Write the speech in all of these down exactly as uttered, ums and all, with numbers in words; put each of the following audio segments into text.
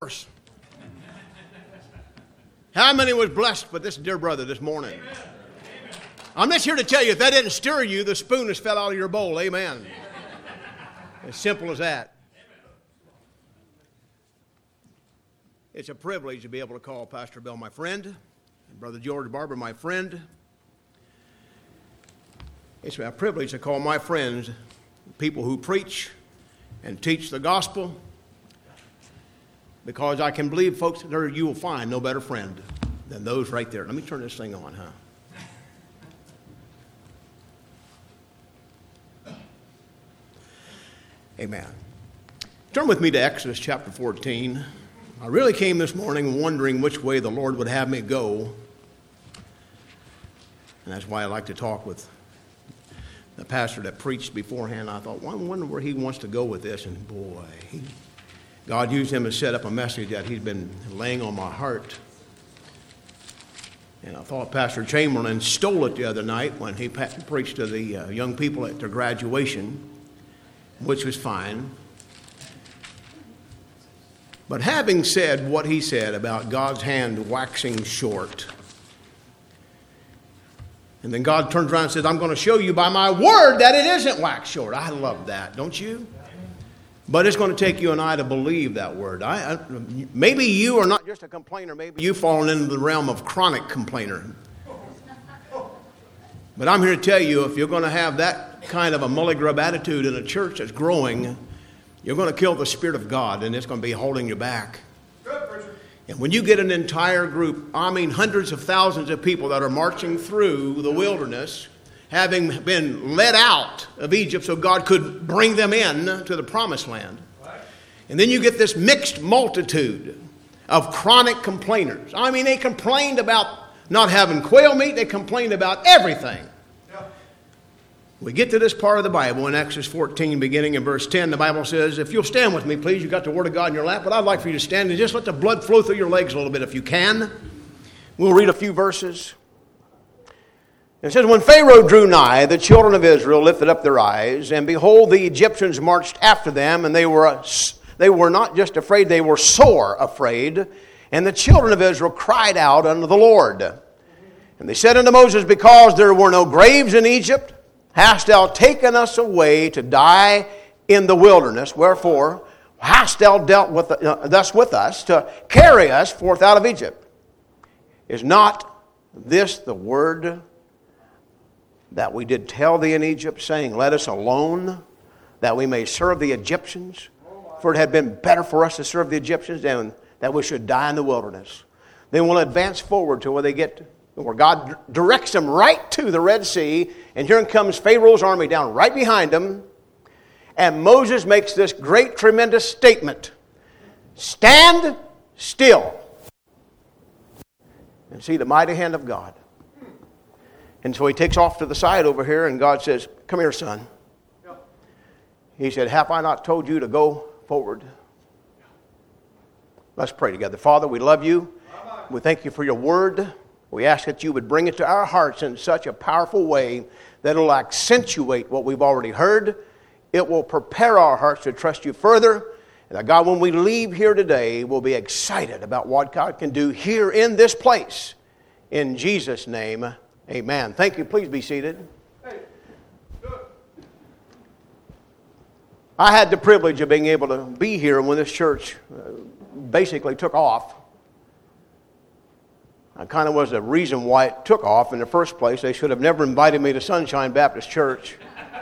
verse. How many was blessed with this dear brother this morning? Amen. I'm just here to tell you, if that didn't stir you, the spoon has fell out of your bowl. Amen. Amen. As simple as that. It's a privilege to be able to call Pastor Bill my friend, and Brother George Barber my friend. It's a privilege to call my friends people who preach and teach the gospel, because I can believe, folks, there you will find no better friend than those right there. Let me turn this thing on, huh? Amen. Turn with me to Exodus chapter fourteen. I really came this morning wondering which way the Lord would have me go. And that's why I like to talk with the pastor that preached beforehand. I thought, well, I wonder where he wants to go with this. And boy, he, God used him to set up a message that he's been laying on my heart. And I thought Pastor Chamberlain stole it the other night when he preached to the uh, young people at their graduation, which was fine. But having said what he said about God's hand waxing short, and then God turns around and says, I'm going to show you by my word that it isn't waxed short. I love that, don't you? But it's going to take you and I to believe that word. I, I, maybe you are not just a complainer. Maybe you've fallen into the realm of chronic complainer. But I'm here to tell you, if you're going to have that kind of a mully grub attitude in a church that's growing, you're going to kill the Spirit of God, and it's going to be holding you back. And when you get an entire group, I mean hundreds of thousands of people that are marching through the wilderness, having been led out of Egypt so God could bring them in to the promised land. And then you get this mixed multitude of chronic complainers. I mean, they complained about not having quail meat. They complained about everything. We get to this part of the Bible in Exodus fourteen, beginning in verse ten. The Bible says, if you'll stand with me, please. You've got the Word of God in your lap, but I'd like for you to stand and just let the blood flow through your legs a little bit if you can. We'll read a few verses. It says, when Pharaoh drew nigh, the children of Israel lifted up their eyes, and behold, the Egyptians marched after them, and they were, they were not just afraid, they were sore afraid. And the children of Israel cried out unto the Lord. And they said unto Moses, because there were no graves in Egypt, hast thou taken us away to die in the wilderness? Wherefore hast thou dealt with uh, thus with us to carry us forth out of Egypt? Is not this the word that we did tell thee in Egypt, saying, let us alone, that we may serve the Egyptians? For it had been better for us to serve the Egyptians than that we should die in the wilderness. Then we'll advance forward to where they get, where God directs them right to the Red Sea, and here comes Pharaoh's army down right behind them, and Moses makes this great, tremendous statement: stand still and see the mighty hand of God. And so he takes off to the side over here, and God says, come here, son. He said, have I not told you to go forward? Let's pray together. Father, we love you. We thank you for your word. We ask that you would bring it to our hearts in such a powerful way that it will accentuate what we've already heard. It will prepare our hearts to trust you further. And that, God, when we leave here today, we'll be excited about what God can do here in this place. In Jesus' name, amen. Thank you. Please be seated. I had the privilege of being able to be here when this church basically took off. I kind of was the reason why it took off in the first place. They should have never invited me to Sunshine Baptist Church.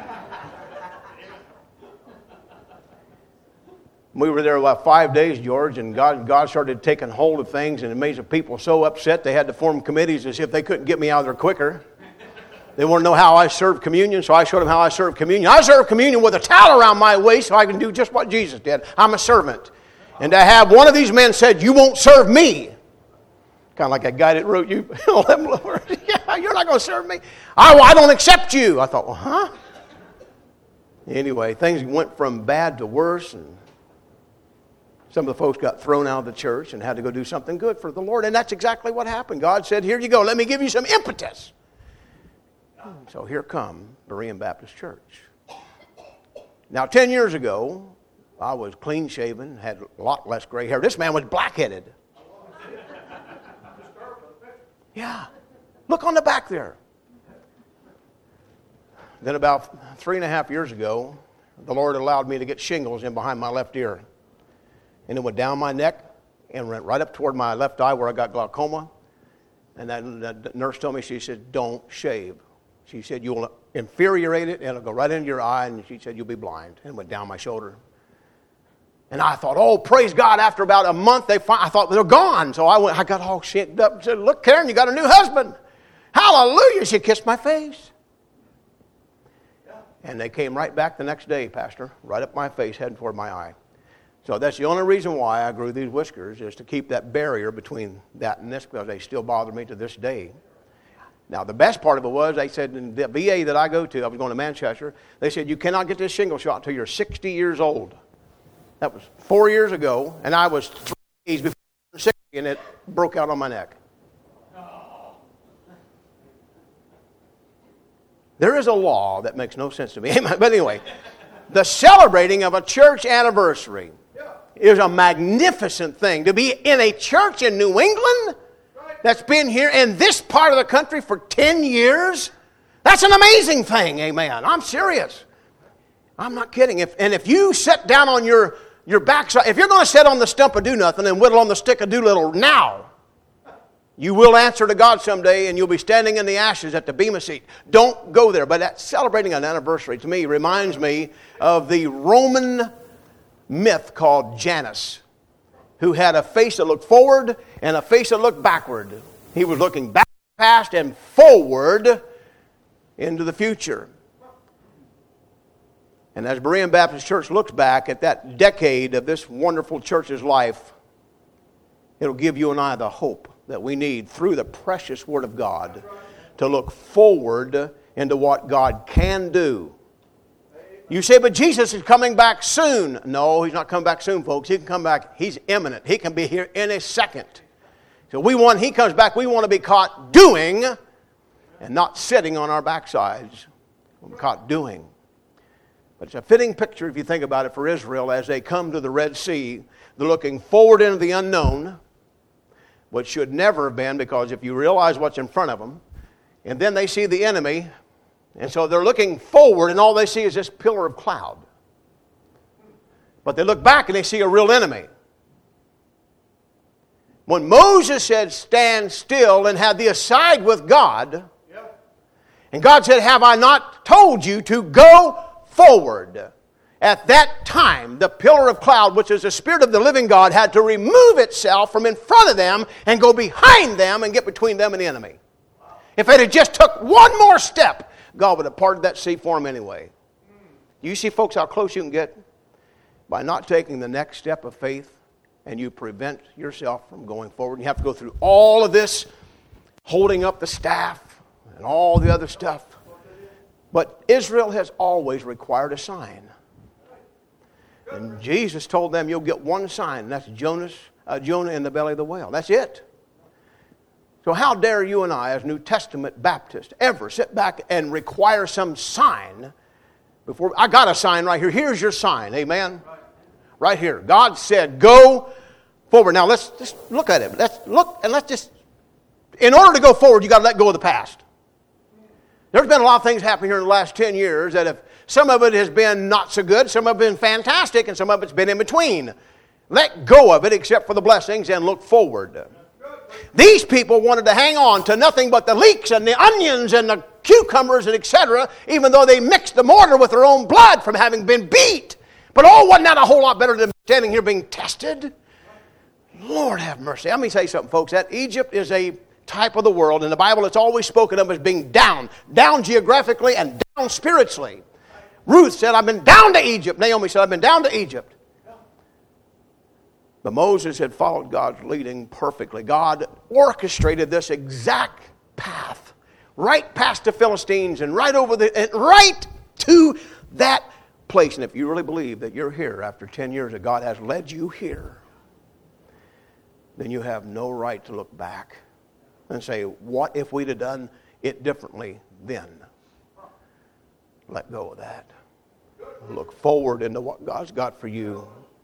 We were there about five days, George, and God, God started taking hold of things, and it made the people so upset they had to form committees as if they couldn't get me out of there quicker. They want to know how I serve communion, so I showed them how I serve communion. I serve communion with a towel around my waist so I can do just what Jesus did. I'm a servant. And to have one of these men said, you won't serve me. Kind of like that guy that wrote you, yeah, you're not going to serve me. I, I don't accept you. I thought, well, huh? Anyway, things went from bad to worse, and some of the folks got thrown out of the church and had to go do something good for the Lord. And that's exactly what happened. God said, here you go. Let me give you some impetus. So here come Berean Baptist Church. Now, ten years ago, I was clean shaven, had a lot less gray hair. This man was black-headed. Yeah. Look on the back there. Then about three and a half years ago, the Lord allowed me to get shingles in behind my left ear. And it went down my neck and went right up toward my left eye where I got glaucoma. And that, that nurse told me, she said, don't shave. She said, you'll infuriate it and it'll go right into your eye. And she said, you'll be blind. And it went down my shoulder. And I thought, oh, praise God. After about a month, they find, I thought they're gone. So I went, I got all shaken up and said, look, Karen, you got a new husband. Hallelujah. She kissed my face. And they came right back the next day, Pastor, right up my face, heading toward my eye. So that's the only reason why I grew these whiskers, is to keep that barrier between that and this, because they still bother me to this day. Now, the best part of it was, they said in the V A that I go to, I was going to Manchester, they said, you cannot get this shingle shot until you're sixty years old. That was four years ago, and I was three days before sixty, and it broke out on my neck. There is a law that makes no sense to me. But anyway, the celebrating of a church anniversary is a magnificent thing. To be in a church in New England that's been here in this part of the country for ten years, that's an amazing thing, amen. I'm serious. I'm not kidding. If, and if you sit down on your, your backside, if you're going to sit on the stump of do nothing and whittle on the stick of Doolittle now, you will answer to God someday, and you'll be standing in the ashes at the Bema seat. Don't go there. But that celebrating an anniversary, to me, reminds me of the Roman myth called Janus, who had a face that looked forward and a face that looked backward. He was looking back, past, and forward into the future. And as Berean Baptist Church looks back at that decade of this wonderful church's life, it'll give you and I the hope that we need through the precious Word of God to look forward into what God can do. You say, but Jesus is coming back soon. No, He's not coming back soon, folks. He can come back. He's imminent. He can be here in a second. So we want, He comes back, we want to be caught doing and not sitting on our backsides. We're caught doing. But it's a fitting picture, if you think about it, for Israel as they come to the Red Sea. They're looking forward into the unknown, which should never have been, because if you realize what's in front of them, and then they see the enemy, and so they're looking forward, and all they see is this pillar of cloud. But they look back and they see a real enemy. When Moses said, stand still, and had the aside with God, and God said, have I not told you to go forward? At that time, the pillar of cloud, which is the Spirit of the living God, had to remove itself from in front of them and go behind them and get between them and the enemy. If it had just took one more step, God would have parted that sea for them anyway. You see, folks, how close you can get by not taking the next step of faith, and you prevent yourself from going forward. You have to go through all of this, holding up the staff and all the other stuff. But Israel has always required a sign. And Jesus told them, you'll get one sign, and that's Jonas, uh, Jonah in the belly of the whale. That's it. So how dare you and I, as New Testament Baptists, ever sit back and require some sign before? I got a sign right here. Here's your sign. Amen? Right here. God said, go forward. Now, let's just look at it. Let's look, and let's just, in order to go forward, you got to let go of the past. There's been a lot of things happening here in the last ten years that have, some of it has been not so good, some of it has been fantastic, and some of it's been in between. Let go of it except for the blessings and look forward. These people wanted to hang on to nothing but the leeks and the onions and the cucumbers and et cetera, even though they mixed the mortar with their own blood from having been beat. But oh, wasn't that a whole lot better than standing here being tested? Lord have mercy. Let me say something, folks. That Egypt is a type of the world. In the Bible, it's always spoken of as being down. Down geographically and down spiritually. Ruth said, I've been down to Egypt. Naomi said, I've been down to Egypt. But Moses had followed God's leading perfectly. God orchestrated this exact path right past the Philistines and right over the, and right to that place. And if you really believe that you're here after ten years, that God has led you here, then you have no right to look back and say, what if we'd have done it differently then? Let go of that. Look forward into what God's got for you.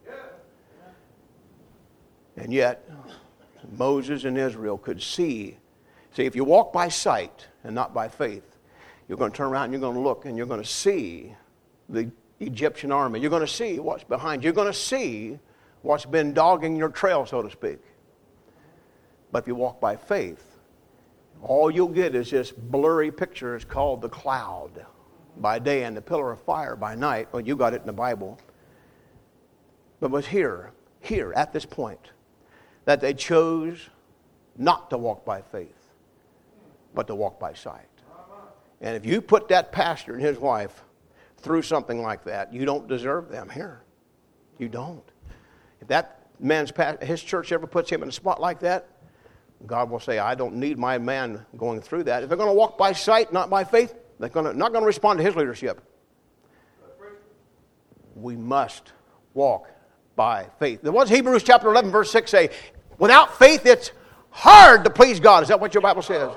And yet, Moses and Israel could see. See, if you walk by sight and not by faith, you're going to turn around and you're going to look and you're going to see the Egyptian army. You're going to see what's behind you. You're going to see what's been dogging your trail, so to speak. But if you walk by faith, all you'll get is this blurry picture. It's called the cloud by day and the pillar of fire by night. Well, you got it in the Bible. But it was here, here at this point, that they chose not to walk by faith, but to walk by sight. And if you put that pastor and his wife through something like that, you don't deserve them here. You don't. If that man's his church ever puts him in a spot like that, God will say, I don't need my man going through that. If they're going to walk by sight, not by faith, they're going to, not going to respond to his leadership. We must walk by faith. There was Hebrews chapter eleven, verse six say, without faith, it's hard to please God. Is that what your Bible says?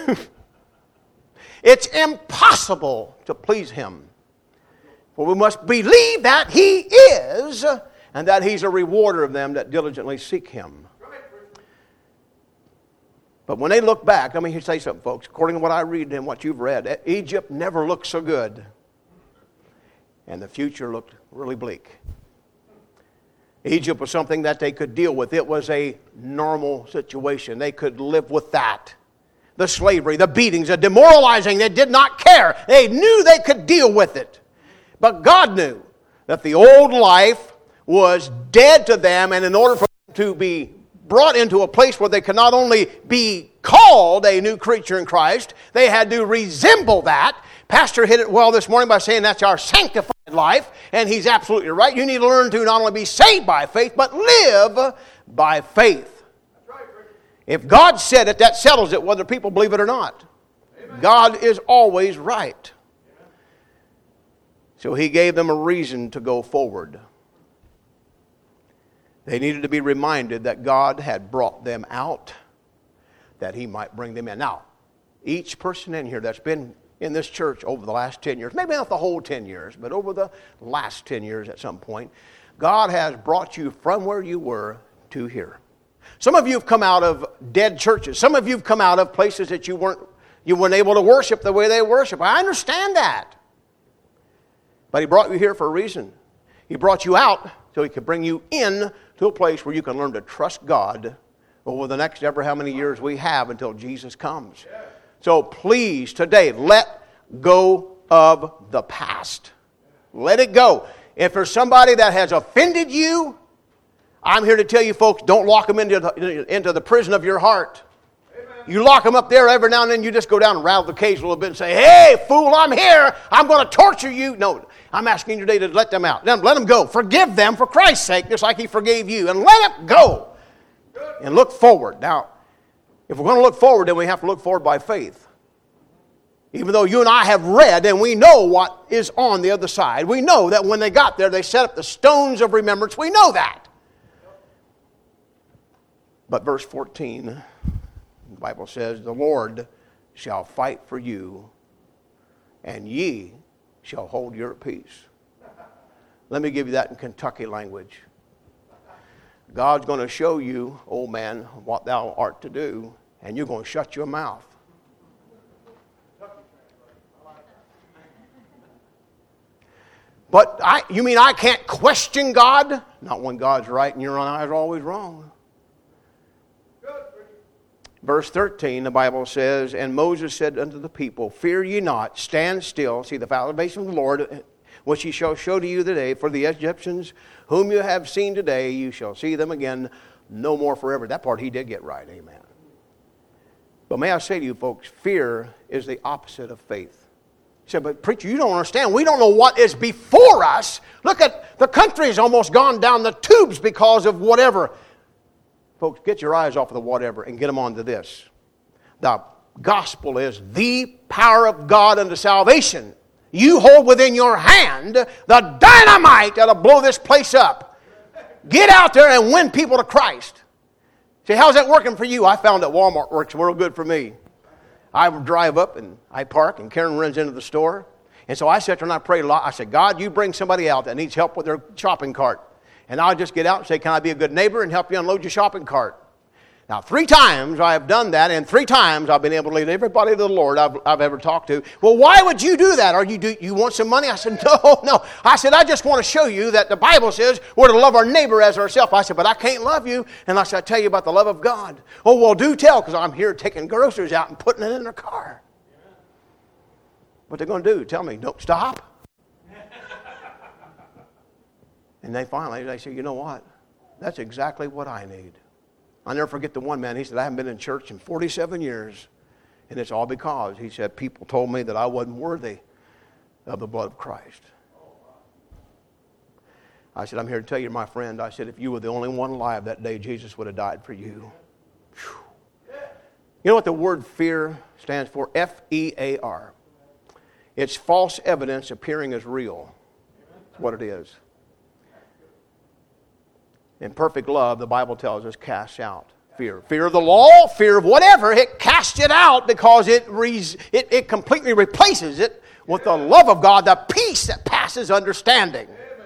It's impossible to please Him. For we must believe that He is, and that He's a rewarder of them that diligently seek Him. But when they look back, let me say something, folks. According to what I read and what you've read, Egypt never looked so good. And the future looked really bleak. Egypt was something that they could deal with. It was a normal situation. They could live with that. The slavery, the beatings, the demoralizing, they did not care. They knew they could deal with it. But God knew that the old life was dead to them, and in order for them to be brought into a place where they could not only be called a new creature in Christ, they had to resemble that. Pastor hit it well this morning by saying that's our sanctified life, and he's absolutely right. You need to learn to not only be saved by faith, but live by faith. If God said it, that settles it, whether people believe it or not. Amen. God is always right. So He gave them a reason to go forward. They needed to be reminded that God had brought them out, that He might bring them in. Now, each person in here that's been in this church over the last ten years, maybe not the whole ten years, but over the last ten years at some point, God has brought you from where you were to here. Some of you have come out of dead churches. Some of you have come out of places that you weren't, you weren't able to worship the way they worship. I understand that. But He brought you here for a reason. He brought you out so He could bring you in to a place where you can learn to trust God over the next ever how many years we have until Jesus comes. So please, today, let go of the past. Let it go. If there's somebody that has offended you, I'm here to tell you folks, don't lock them into the, into the prison of your heart. Amen. You lock them up there every now and then, you just go down and rattle the cage a little bit and say, hey, fool, I'm here. I'm going to torture you. No, I'm asking you today to let them out. Let them go. Forgive them for Christ's sake, just like He forgave you. And let them go. Good. And look forward. Now, if we're going to look forward, then we have to look forward by faith. Even though you and I have read and we know what is on the other side. We know that when they got there, they set up the stones of remembrance. We know that. But verse fourteen, the Bible says, the Lord shall fight for you, and ye shall hold your peace. Let me give you that in Kentucky language. God's going to show you, old man, what thou art to do, and you're going to shut your mouth. But I, you mean I can't question God? Not when God's right and your eyes are always wrong. Verse thirteen, the Bible says, and Moses said unto the people, fear ye not, stand still, see the salvation of the Lord, which He shall show to you today. For the Egyptians whom you have seen today, you shall see them again no more forever. That part he did get right, amen. But may I say to you folks, fear is the opposite of faith. You said, but preacher, you don't understand. We don't know what is before us. Look at, the country's almost gone down the tubes because of whatever. Folks, get your eyes off of the whatever and get them onto this. The gospel is the power of God unto salvation. You hold within your hand the dynamite that'll blow this place up. Get out there and win people to Christ. See, how's that working for you? I found that Walmart works real good for me. I drive up and I park and Karen runs into the store. And so I sat there and I prayed a lot. I said, God, you bring somebody out that needs help with their shopping cart. And I'll just get out and say, can I be a good neighbor and help you unload your shopping cart? Now, three times I have done that, and three times I've been able to lead everybody to the Lord I've, I've ever talked to. Well, why would you do that? Are you do you want some money? I said, no, no. I said, I just want to show you that the Bible says we're to love our neighbor as ourselves. I said, but I can't love you unless I tell you about the love of God. Oh, well, do tell, because I'm here taking groceries out and putting it in their car. What they're going to do? Tell me, don't stop. And they finally, they say, you know what? That's exactly what I need. I'll never forget the one man. He said, I haven't been in church in forty-seven years. And it's all because, he said, people told me that I wasn't worthy of the blood of Christ. I said, I'm here to tell you, my friend, I said, if you were the only one alive that day, Jesus would have died for you. Whew. You know what the word fear stands for? F E A R. It's false evidence appearing as real. That's what it is. In perfect love, the Bible tells us, casts out fear. Fear of the law, fear of whatever, it casts it out because it, res, it, it completely replaces it with the love of God, the peace that passes understanding.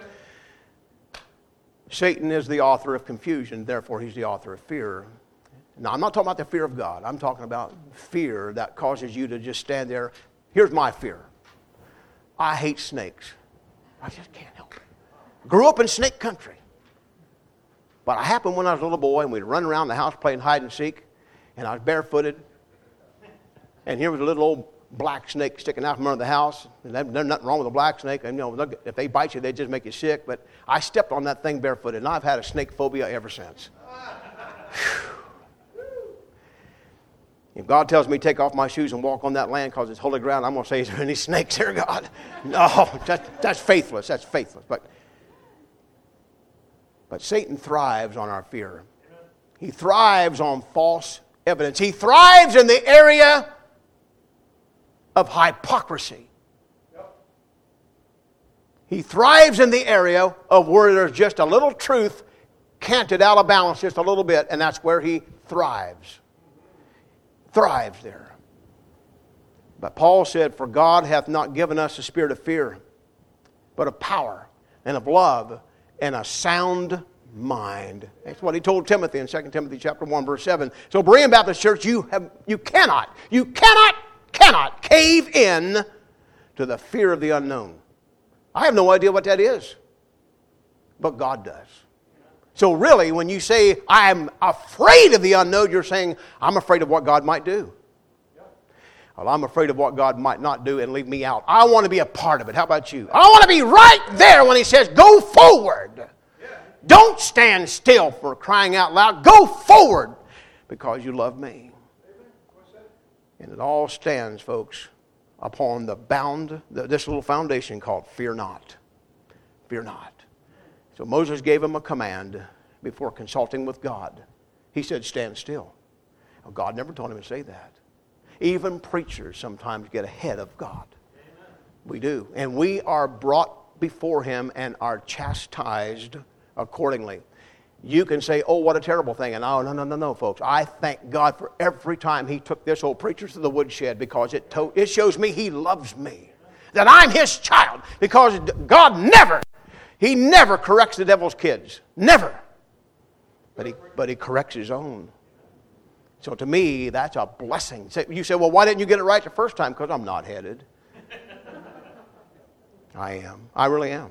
Satan is the author of confusion, therefore he's the author of fear. Now, I'm not talking about the fear of God. I'm talking about fear that causes you to just stand there. Here's my fear. I hate snakes. I just can't help it. Grew up in snake country. But it happened when I was a little boy, and we'd run around the house playing hide and seek, and I was barefooted. And here was a little old black snake sticking out from under the house. And there's nothing wrong with a black snake. And, you know, if they bite you, they just make you sick. But I stepped on that thing barefooted, and I've had a snake phobia ever since. If God tells me to take off my shoes and walk on that land because it's holy ground, I'm going to say, is there any snakes here, God? No, that, that's faithless. That's faithless. But But Satan thrives on our fear. He thrives on false evidence. He thrives in the area of hypocrisy. He thrives in the area of where there's just a little truth canted out of balance just a little bit, and that's where he thrives. Thrives there. But Paul said, for God hath not given us a spirit of fear, but of power and of love and a sound mind. That's what he told Timothy in Second Timothy chapter one, verse seven. So Berean Baptist Church, you have you cannot, you cannot, cannot cave in to the fear of the unknown. I have no idea what that is. But God does. So really, when you say, I'm afraid of the unknown, you're saying, I'm afraid of what God might do. Well, I'm afraid of what God might not do and leave me out. I want to be a part of it. How about you? I want to be right there when he says, go forward. Yeah. Don't stand still, for crying out loud. Go forward because you love me. And it all stands, folks, upon the bound, this little foundation called fear not. Fear not. So Moses gave him a command before consulting with God. He said, stand still. Well, God never told him to say that. Even preachers sometimes get ahead of God. Amen. We do. And we are brought before him and are chastised accordingly. You can say, oh, what a terrible thing. And oh, no, no, no, no, folks. I thank God for every time he took this old preacher to the woodshed, because it, to- it shows me he loves me. That I'm his child. Because God never, he never corrects the devil's kids. Never. But he, but he corrects his own. So to me, that's a blessing. You say, well, why didn't you get it right the first time? Because I'm not headed. I am. I really am.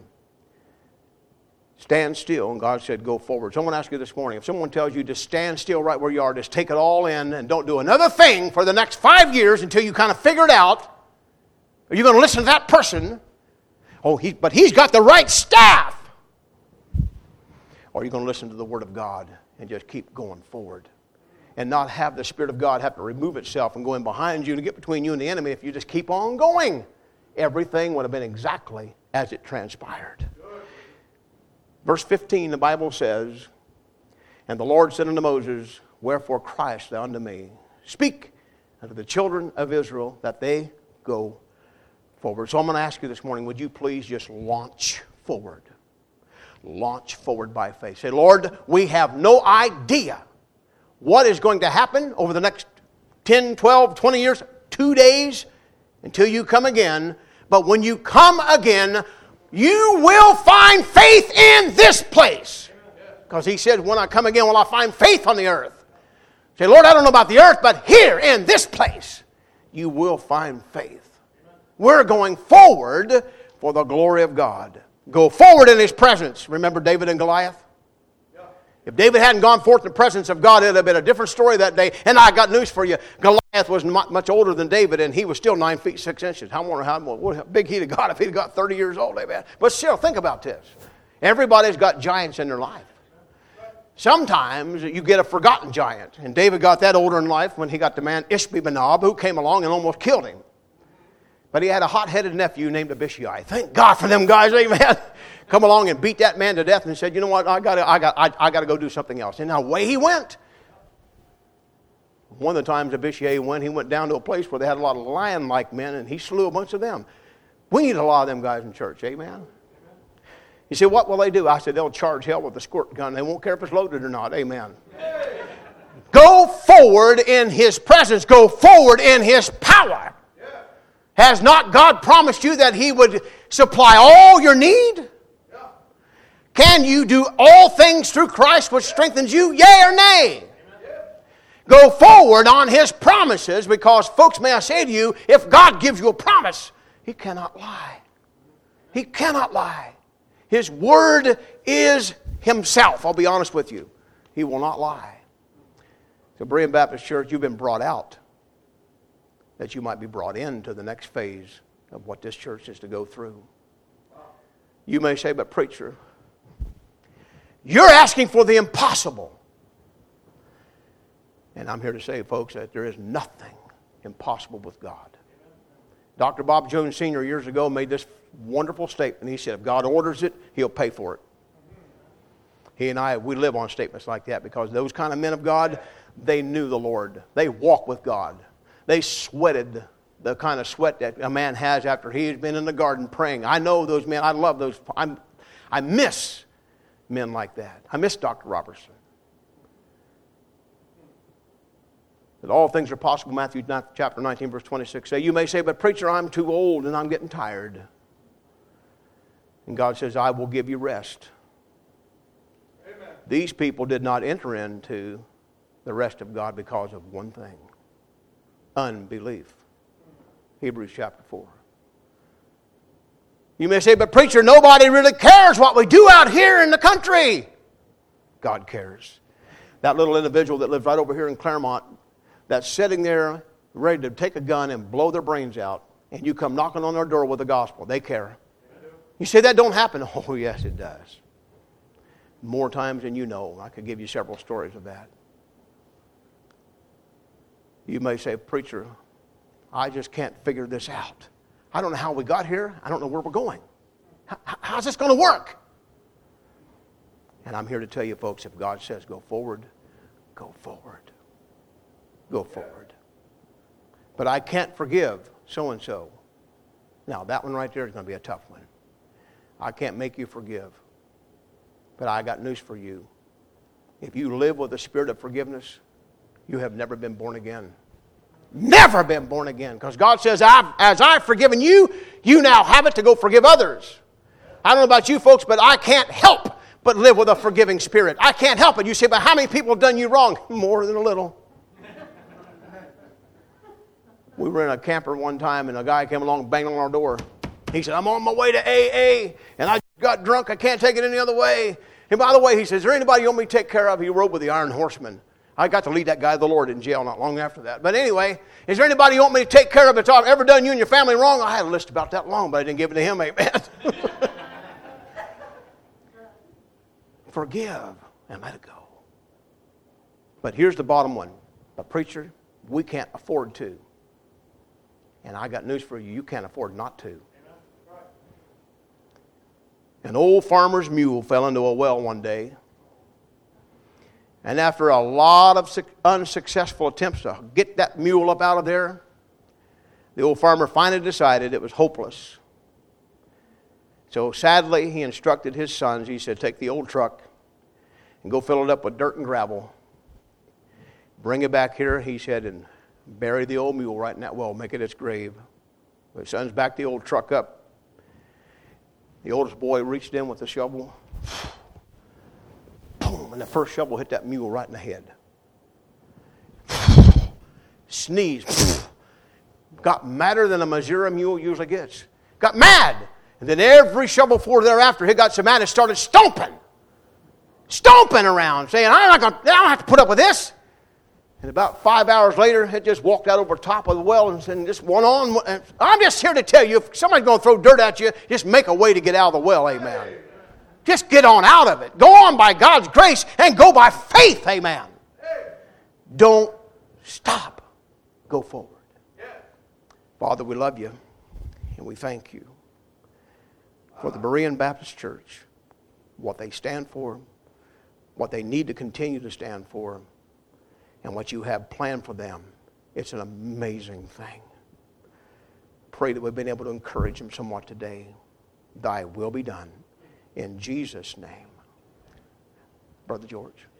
Stand still, and God said, go forward. Someone asked you this morning, if someone tells you to stand still right where you are, just take it all in and don't do another thing for the next five years until you kind of figure it out, are you going to listen to that person? Oh, he, but he's got the right staff. Or are you going to listen to the Word of God and just keep going forward? And not have the Spirit of God have to remove itself and go in behind you to get between you and the enemy. If you just keep on going, everything would have been exactly as it transpired. Verse fifteen, the Bible says, and the Lord said unto Moses, wherefore criest thou unto me? Speak unto the children of Israel that they go forward. So I'm going to ask you this morning, would you please just launch forward? Launch forward by faith. Say, Lord, we have no idea what is going to happen over the next ten, twelve, twenty years, two days until you come again. But when you come again, you will find faith in this place. Because he said, when I come again, will I find faith on the earth? Say, Lord, I don't know about the earth, but here in this place, you will find faith. We're going forward for the glory of God. Go forward in His presence. Remember David and Goliath? If David hadn't gone forth in the presence of God, it would have been a different story that day. And I got news for you. Goliath was not much older than David, and he was still nine feet six inches. How, more, how, more, how big he'd have got if he'd got thirty years old, amen. But still, think about this. Everybody's got giants in their life. Sometimes you get a forgotten giant. And David got that older in life when he got the man Ishbi-Benob, who came along and almost killed him. But he had a hot-headed nephew named Abishai. Thank God for them guys, amen. Come along and beat that man to death and said, you know what, I got I got, I, I got to go do something else. And away he went. One of the times Abishai went, he went down to a place where they had a lot of lion-like men, and he slew a bunch of them. We need a lot of them guys in church, amen. You say, what will they do? I said, they'll charge hell with a squirt gun. They won't care if it's loaded or not, amen. Go forward in His presence. Go forward in His power. Has not God promised you that He would supply all your need? Can you do all things through Christ which strengthens you? Yea or nay? Go forward on His promises, because, folks, may I say to you, if God gives you a promise, He cannot lie. He cannot lie. His word is Himself. I'll be honest with you. He will not lie. So, Berean Baptist Church, you've been brought out that you might be brought into the next phase of what this church is to go through. You may say, but preacher, you're asking for the impossible. And I'm here to say, folks, that there is nothing impossible with God. Doctor Bob Jones Senior years ago made this wonderful statement. He said, if God orders it, He'll pay for it. He and I, we live on statements like that, because those kind of men of God, they knew the Lord. They walked with God. They sweated the kind of sweat that a man has after he's been in the garden praying. I know those men. I love those. I'm, I miss men like that. I miss Doctor Robertson. That all things are possible, Matthew chapter nineteen, verse twenty-six. Say, you may say, but preacher, I'm too old and I'm getting tired. And God says, I will give you rest. Amen. These people did not enter into the rest of God because of one thing. Unbelief. Hebrews chapter four. You may say, but preacher, nobody really cares what we do out here in the country. God cares. That little individual that lives right over here in Claremont, that's sitting there ready to take a gun and blow their brains out, and you come knocking on their door with the gospel. They care. You say that don't happen. Oh, yes, it does. More times than you know. I could give you several stories of that. You may say, preacher, I just can't figure this out. I don't know how we got here. I don't know where we're going. How, how's this going to work? And I'm here to tell you, folks, if God says go forward, go forward. Go forward. But I can't forgive so-and-so. Now, that one right there is going to be a tough one. I can't make you forgive. But I got news for you. If you live with the spirit of forgiveness, you have never been born again. Never been born again. Because God says, I've, as I've forgiven you, you now have it to go forgive others. I don't know about you folks, but I can't help but live with a forgiving spirit. I can't help it. You say, but how many people have done you wrong? More than a little. We were in a camper one time, and a guy came along banging on our door. He said, I'm on my way to A A, and I got drunk. I can't take it any other way. And by the way, he says, is there anybody you want me to take care of? He rode with the Iron Horseman. I got to lead that guy to the Lord in jail not long after that. But anyway, is there anybody you want me to take care of that's ever done you and your family wrong? I had a list about that long, but I didn't give it to him, amen. Forgive and let it go. But here's the bottom one. But preacher, we can't afford to. And I got news for you. You can't afford not to. An old farmer's mule fell into a well one day. And after a lot of unsuccessful attempts to get that mule up out of there, the old farmer finally decided it was hopeless. So sadly, he instructed his sons. He said, take the old truck and go fill it up with dirt and gravel. Bring it back here, he said, and bury the old mule right in that well. Make it its grave. My son's backed the old truck up. The oldest boy reached in with the shovel. Boom, and the first shovel hit that mule right in the head. Sneezed. Got madder than a Missouri mule usually gets. Got mad. And then every shovelful thereafter, he got so mad and started stomping. Stomping around, saying, I'm not gonna, I don't have to put up with this. And about five hours later, it just walked out over top of the well and, and just went on. And I'm just here to tell you, if somebody's going to throw dirt at you, just make a way to get out of the well, amen. Just get on out of it. Go on by God's grace and go by faith, amen. Don't stop. Go forward. Father, we love you and we thank you for the Berean Baptist Church, what they stand for, what they need to continue to stand for, and what you have planned for them. It's an amazing thing. Pray that we've been able to encourage them somewhat today. Thy will be done. In Jesus' name. Brother George.